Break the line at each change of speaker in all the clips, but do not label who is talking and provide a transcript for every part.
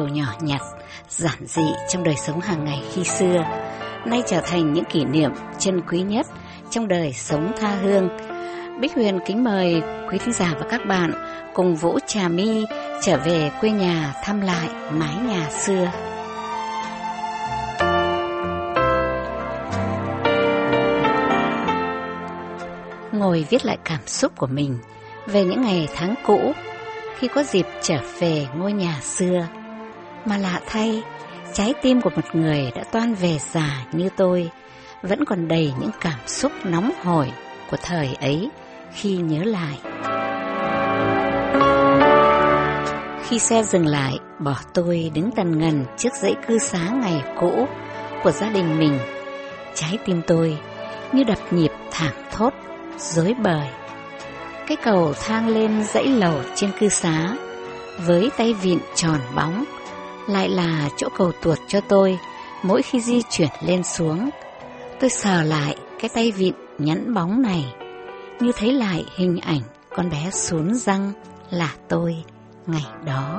điều nhỏ nhặt, giản dị trong đời sống hàng ngày khi xưa, nay trở thành những kỷ niệm chân quý nhất trong đời sống tha hương. Bích Huyền kính mời quý thính giả và các bạn cùng Vũ Trà My trở về quê nhà thăm lại mái nhà xưa. Ngồi viết lại cảm xúc của mình về những ngày tháng cũ khi có dịp trở về ngôi nhà xưa. Mà lạ thay, trái tim của một người đã toan về già như tôi vẫn còn đầy những cảm xúc nóng hổi của thời ấy khi nhớ lại. Khi xe dừng lại, bỏ tôi đứng tần ngần trước dãy cư xá ngày cũ của gia đình mình, trái tim tôi như đập nhịp thảm thốt, rối bời. Cái cầu thang lên dãy lầu trên cư xá với tay vịn tròn bóng lại là chỗ cầu tuột cho tôi mỗi khi di chuyển lên xuống. Tôi sờ lại cái tay vịn nhẵn bóng này, như thấy lại hình ảnh con bé sún răng là tôi ngày đó.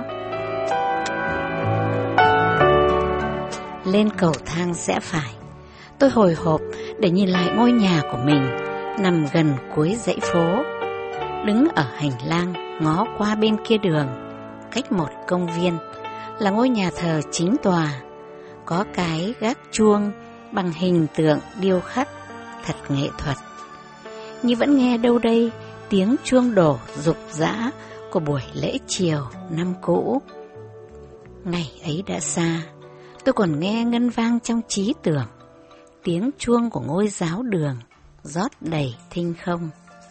Lên cầu thang rẽ phải, tôi hồi hộp để nhìn lại ngôi nhà của mình nằm gần cuối dãy phố. Đứng ở hành lang ngó qua bên kia đường, cách một công viên, là ngôi nhà thờ chính tòa, có cái gác chuông bằng hình tượng điêu khắc thật nghệ thuật. Như vẫn nghe đâu đây tiếng chuông đổ rục rã của buổi lễ chiều năm cũ. Ngày ấy đã xa, tôi còn nghe ngân vang trong trí tưởng tiếng chuông của ngôi giáo đường rót đầy thinh không.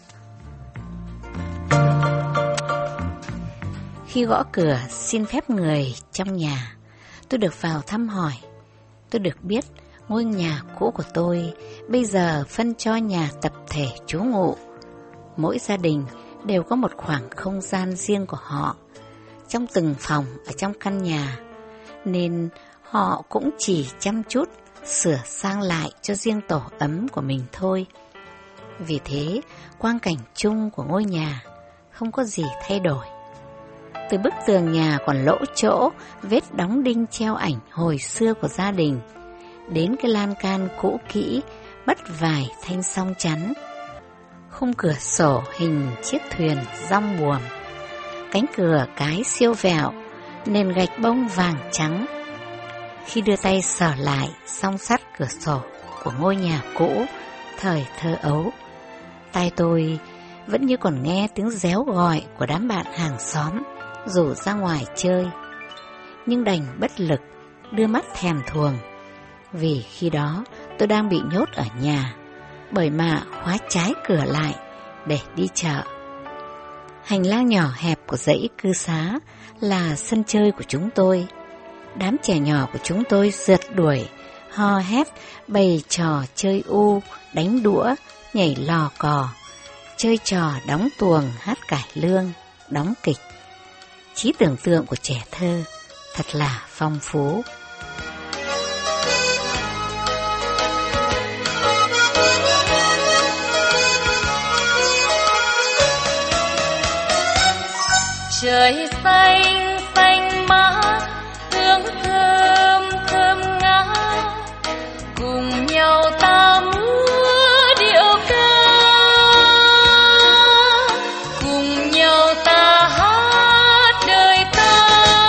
Khi gõ cửa xin phép người trong nhà, tôi được vào thăm hỏi. Tôi được biết ngôi nhà cũ của tôi bây giờ phân cho nhà tập thể trú ngụ. Mỗi gia đình đều có một khoảng không gian riêng của họ trong từng phòng ở trong căn nhà, nên họ cũng chỉ chăm chút sửa sang lại cho riêng tổ ấm của mình thôi. Vì thế, quang cảnh chung của ngôi nhà không có gì thay đổi. Từ bức tường nhà còn lỗ chỗ vết đóng đinh treo ảnh hồi xưa của gia đình, đến cái lan can cũ kỹ bất vài thanh song chắn, khung cửa sổ hình chiếc thuyền rong buồm, cánh cửa cái siêu vẹo, nền gạch bông vàng trắng. Khi đưa tay sờ lại song sắt cửa sổ của ngôi nhà cũ thời thơ ấu, tai tôi vẫn như còn nghe tiếng réo gọi của đám bạn hàng xóm rủ ra ngoài chơi. Nhưng đành bất lực đưa mắt thèm thuồng, vì khi đó tôi đang bị nhốt ở nhà, bởi mạ khóa trái cửa lại để đi chợ. Hành lang nhỏ hẹp của dãy cư xá là sân chơi của chúng tôi. Đám trẻ nhỏ của chúng tôi rượt đuổi, hò hét, bày trò chơi u, đánh đũa, nhảy lò cò, chơi trò đóng tuồng, hát cải lương, đóng kịch. Trí tưởng tượng của trẻ thơ thật là phong phú.
Trời xanh xanh mát, hương thơm thơm ngát, cùng nhau ta múa điệu ca, cùng nhau ta hát đời ta.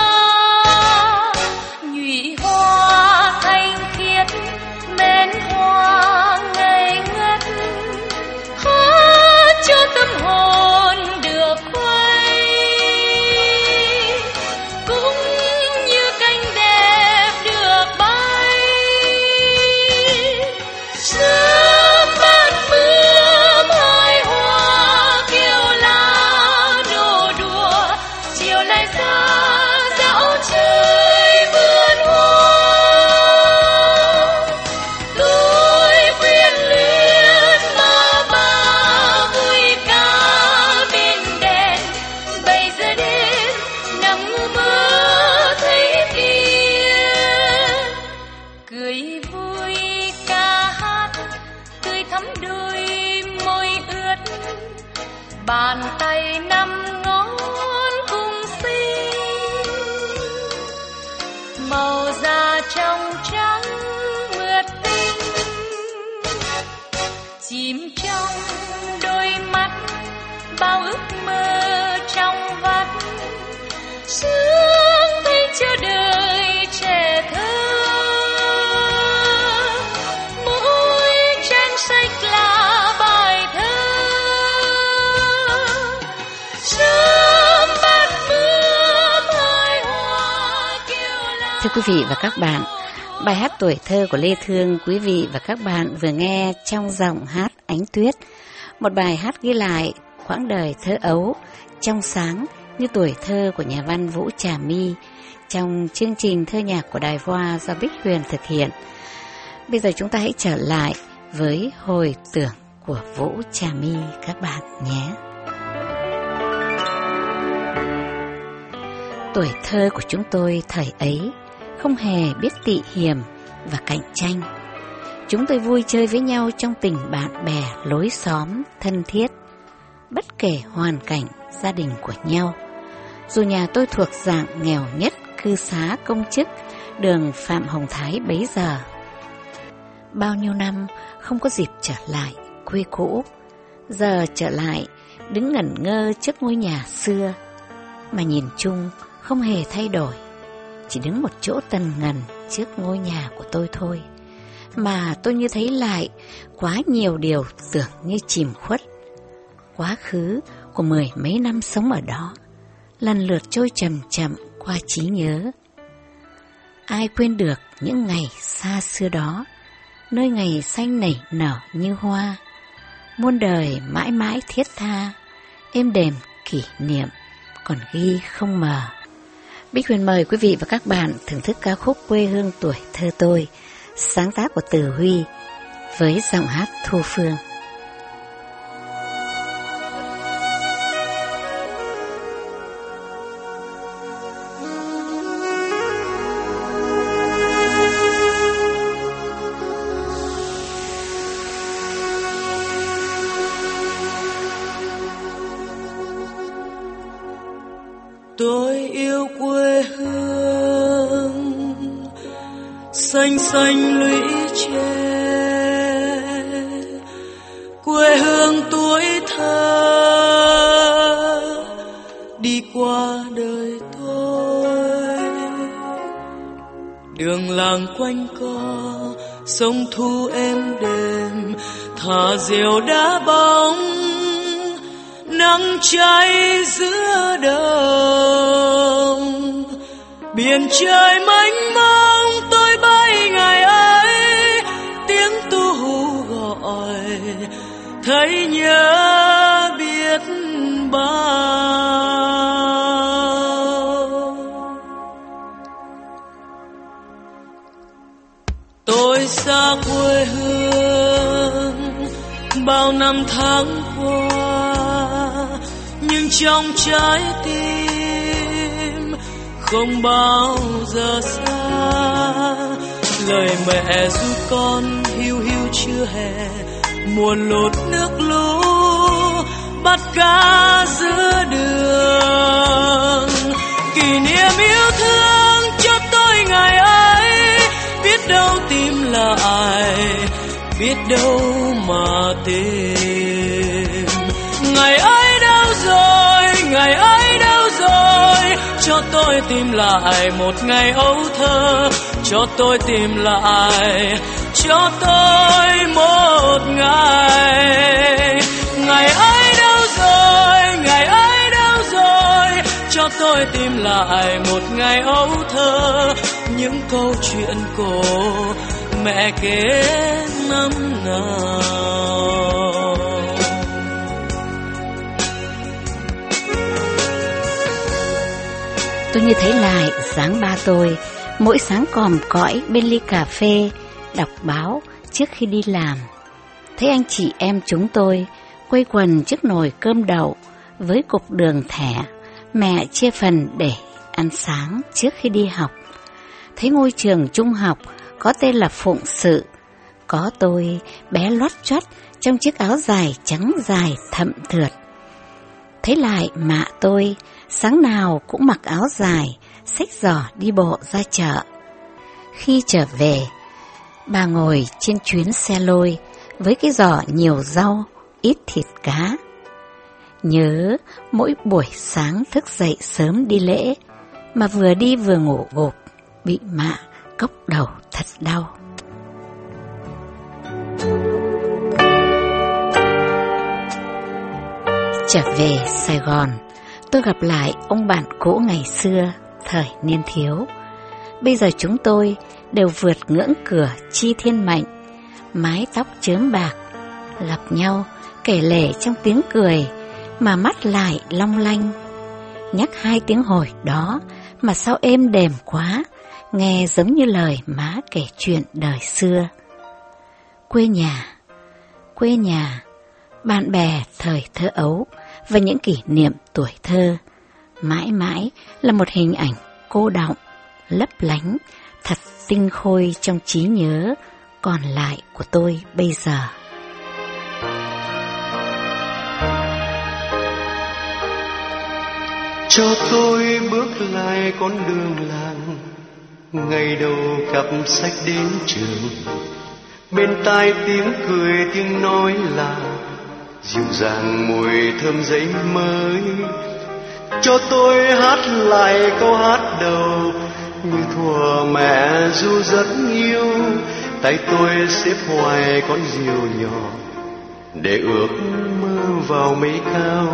Nhụy hoa thanh khiết, men hoa ngây ngất, hát cho tâm hồn được quay. Bàn tay năm ngón cùng xinh, chìm trong đôi mắt bao ước mơ trong vắt, sương thấy chờ đợi trẻ thơ, mỗi trang sách là bài thơ, sớm bát mưa thoái hoa kêu la.
Thưa quý vị và các bạn, bài hát Tuổi thơ của Lê Thương quý vị và các bạn vừa nghe trong giọng hát Ánh Tuyết, một bài hát ghi lại quãng đời thơ ấu trong sáng như tuổi thơ của nhà văn Vũ Trà My trong chương trình thơ nhạc của Đài Voa do Bích Huyền thực hiện. Bây giờ chúng ta hãy trở lại với hồi tưởng của Vũ Trà My các bạn nhé. Tuổi thơ của chúng tôi thời ấy không hề biết tị hiềm và cạnh tranh. Chúng tôi vui chơi với nhau trong tình bạn bè, lối xóm, thân thiết, bất kể hoàn cảnh gia đình của nhau. Dù nhà tôi thuộc dạng nghèo nhất cư xá công chức đường Phạm Hồng Thái bấy giờ. Bao nhiêu năm không có dịp trở lại quê cũ, giờ trở lại đứng ngẩn ngơ trước ngôi nhà xưa, mà nhìn chung không hề thay đổi. Chỉ đứng một chỗ tần ngần trước ngôi nhà của tôi thôi, mà tôi như thấy lại quá nhiều điều tưởng như chìm khuất. Quá khứ của 10 mấy năm sống ở đó lần lượt trôi chậm chậm qua trí nhớ. Ai quên được những ngày xa xưa đó, nơi ngày xanh nảy nở như hoa, muôn đời mãi mãi thiết tha, êm đềm kỷ niệm còn ghi không mờ. Bích Huyền mời quý vị và các bạn thưởng thức ca khúc Quê hương tuổi thơ tôi, sáng tác của Từ Huy với giọng hát Thu Phương.
Tôi yêu quê hương xanh xanh lũy tre, quê hương tuổi thơ đi qua đời tôi. Đường làng quanh co, sông thu êm đềm, thả diều đá bóng, nắng cháy giữa đồng. Biển trời mênh mông tôi bay ngày ấy, tiếng tu hú gọi thấy nhớ biết bao. Tôi xa quê hương bao năm tháng qua, nhưng trong trái tim không bao giờ xa. Lời mẹ ru con hiu hiu chưa hè, muôn lụt nước lũ bắt cá giữa đường. Kỷ niệm yêu thương cho tôi ngày ấy, biết đâu tìm lại, biết đâu mà tìm. Ngày ấy đâu rồi, ngày ấy đâu rồi, cho tôi tìm lại một ngày ấu thơ, cho tôi tìm lại, cho tôi một ngày. Ngày ấy đâu rồi, ngày ấy đâu rồi, cho tôi tìm lại một ngày ấu thơ, những câu chuyện cổ mẹ kể năm nào.
Tôi như thấy lại dáng ba tôi, mỗi sáng còm cõi bên ly cà phê, đọc báo trước khi đi làm. Thấy anh chị em chúng tôi quây quần trước nồi cơm đậu với cục đường thẻ, mẹ chia phần để ăn sáng trước khi đi học. Thấy ngôi trường trung học có tên là Phụng Sự, có tôi bé loắt choắt trong chiếc áo dài trắng dài thậm thượt. Thấy lại mạ tôi sáng nào cũng mặc áo dài, xách giỏ đi bộ ra chợ. Khi trở về, bà ngồi trên chuyến xe lôi, với cái giỏ nhiều rau, ít thịt cá. Nhớ mỗi buổi sáng thức dậy sớm đi lễ, mà vừa đi vừa ngủ gục, bị mạ cốc đầu thật đau. Trở về Sài Gòn, tôi gặp lại ông bạn cũ ngày xưa, thời niên thiếu. Bây giờ chúng tôi đều vượt ngưỡng cửa chi thiên mệnh, mái tóc chớm bạc, gặp nhau kể lể trong tiếng cười, mà mắt lại long lanh. Nhắc hai tiếng hồi đó mà sao êm đềm quá, nghe giống như lời má kể chuyện đời xưa. Quê nhà, bạn bè thời thơ ấu và những kỷ niệm tuổi thơ, mãi mãi là một hình ảnh cô đọng, lấp lánh, thật tinh khôi trong trí nhớ còn lại của tôi bây giờ.
Cho tôi bước lại con đường làng, ngày đầu cặp sách đến trường, bên tai tiếng cười tiếng nói là dịu dàng mùi thơm giấy mới. Cho tôi hát lại câu hát đầu như thuở mẹ ru rất yêu, tay tôi xếp hoài con diều nhỏ để ước mơ vào mây cao.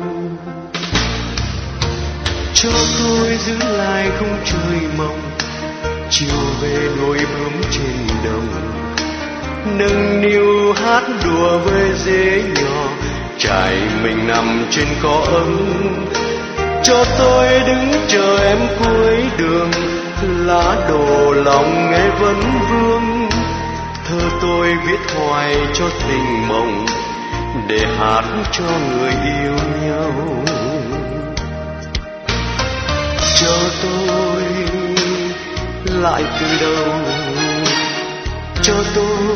Cho tôi giữ lại không trời mong, chiều về nỗi bướm trên đồng, nâng niu hát đùa với dế nhỏ, trải mình nằm trên cỏ ấm. Cho tôi đứng chờ em cuối đường, lá đổ lòng nghe vẫn vương. Thơ tôi viết hoài cho tình mộng, để hát cho người yêu nhau. Cho tôi lại từ đầu, cho tôi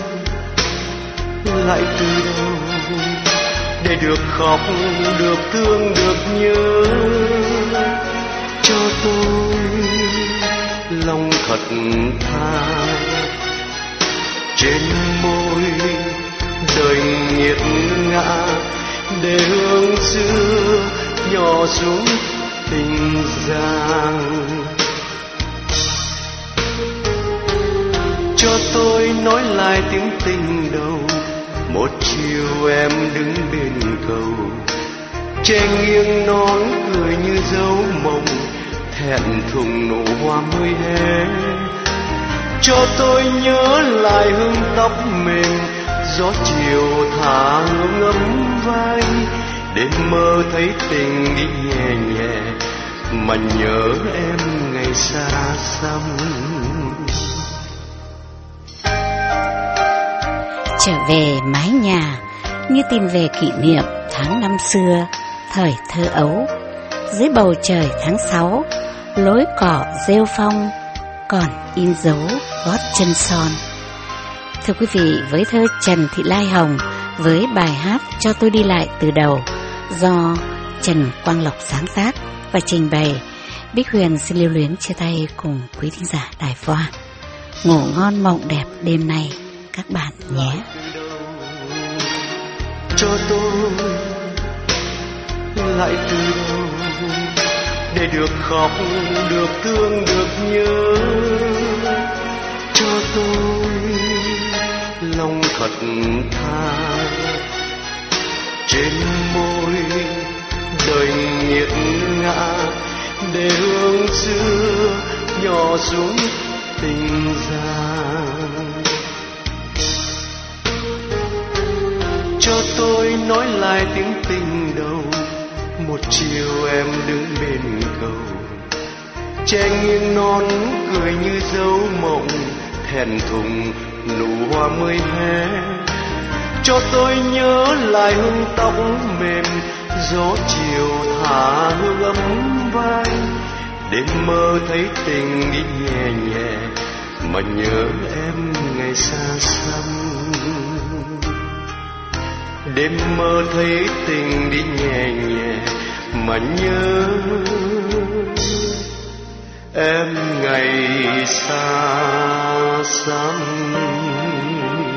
lại từ đầu, để được khóc, được thương, được nhớ. Cho tôi lòng thật tha, trên môi đời nghiệt ngã, để hương xưa nhỏ xuống tình giang. Cho tôi nói lại tiếng tình đầu, một chiều em đứng bên cầu, che nghiêng nón cười như dấu mộng, thẹn thùng nụ hoa mới hé. Cho tôi nhớ lại hương tóc mềm, gió chiều thả hương ấm vai, để mơ thấy tình đi nhẹ nhẹ, mà nhớ em ngày xa xăm.
Trở về mái nhà như tìm về kỷ niệm tháng năm xưa, thời thơ ấu. Dưới bầu trời tháng 6, lối cỏ rêu phong còn in dấu gót chân son. Thưa quý vị, với thơ Trần Thị Lai Hồng với bài hát Cho tôi đi lại từ đầu do Trần Quang Lộc sáng tác và trình bày, Bích Huyền xin lưu luyến chia tay cùng quý thính giả Đài Voa. Ngủ ngon mộng đẹp đêm nay các bạn nhé.
Cho tôi lại từ đầu, để được khóc, được thương, được nhớ. Cho tôi lòng thật tha, trên môi đời nghiệt ngã, để hương xưa nhỏ xuống tình giang. Cho tôi nói lại tiếng tình đầu, một chiều em đứng bên cầu, che nghiêng nón cười như dấu mộng, thẹn thùng nụ hoa mới hé. Cho tôi nhớ lại hương tóc mềm, gió chiều thả hương ấm vai, để mơ thấy tình đi nhẹ nhẹ, mà nhớ em ngày xa xăm. Đêm mơ thấy tình đi nhẹ nhẹ, mà nhớ em ngày xa xăm.